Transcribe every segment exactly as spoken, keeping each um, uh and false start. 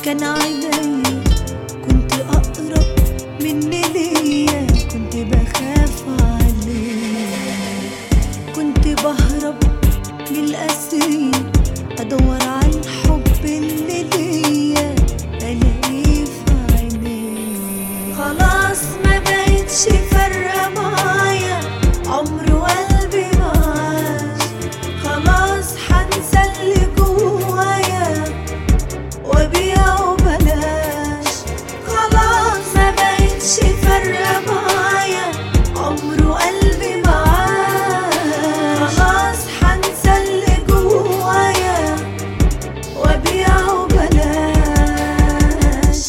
كان عيني كنت أقرب مني ليا، كنت بخاف عليه، كنت بهرب من القاسية أدور على الحب اللي ليا ألاقيه في عينيه. خلاص ما بقتش فارقة معايا عمر وقلبي معاش، خلاص حنسى اللي جوايا وابيع وبلاش. خلاص ما بقتش فارقة معايا عمر وقلبي معاش، خلاص حنسى اللي جوايا وابيع وبلاش.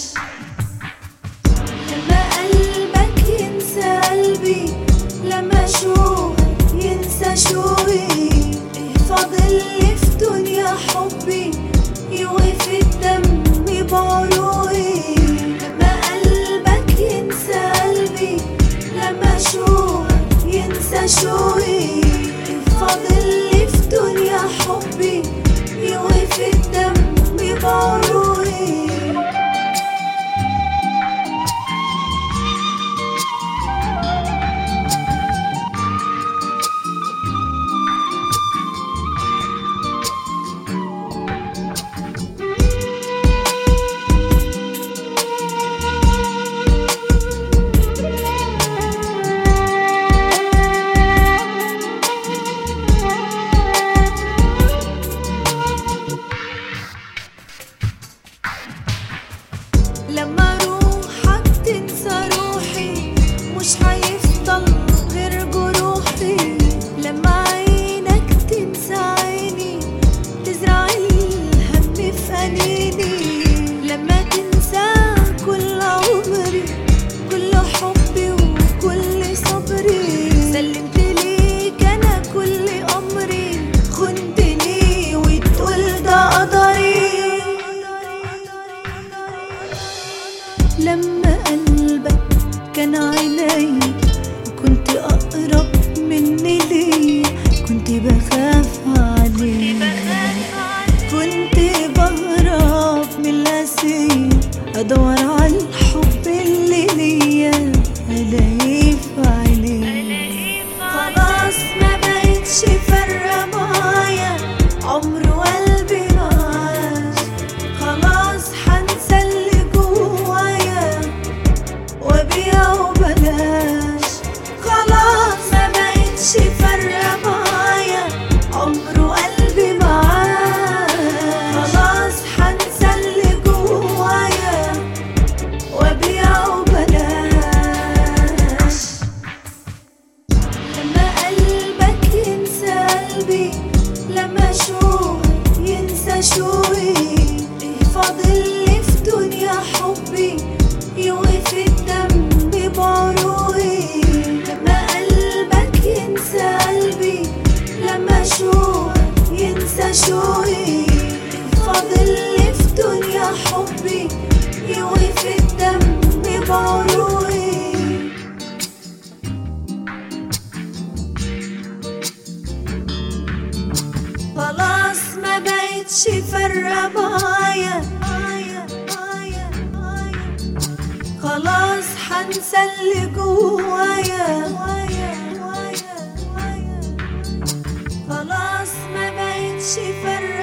لما قلبك ينسى قلبي، لما شوقك ينسى شوقي، ايه فاضل لي في دنيا حبي يوقف الدم بعروقي. لما قلبك ينسى قلبي، لما شوقك ينسى شوقي، ايه فاضل لي في دنيا حبي يوقف الدم بعروقي. لما روحك تنسى روحي مش هيفضل غير جروحي، لما عينك تنسى عيني تزرع الهم في أنيني، لما تنسى كل عمري كل حبي وكل صبري، سلمت ليك أنا كل أمري، خنتني وتقول ده قدري. لما قلبك كان عيني كنت أقرب مني ليا، كنت بخاف عليه، كنت بهرب من القاسية أدور على الحب اللي ليا ألاقيه في عينيه. خلاص ما بقتش فارقة معايا عمر وقلبي معاش، خلاص حنسى اللي جوايا وابيع وبلاش. خلاص ما بقتش فارقة معايا عمر وقلبي معاش، خلاص حنسى اللي جوايا وابيع وبلاش. لما قلبك ينسى قلبي، لما شوقك ينسى شوقي، ايه فاضل لي في دنيا حبي يوقف الدم بعروقي. لما قلبك ينسى قلبي، لما شوقك ينسى شوقي، ايه فاضل لي في دنيا حبي يوقف الدم بعروقي. خلاص ما بقتش فارقة معايا، خلاص حنسى اللي جوايا، خلاص ما بقتش فارقة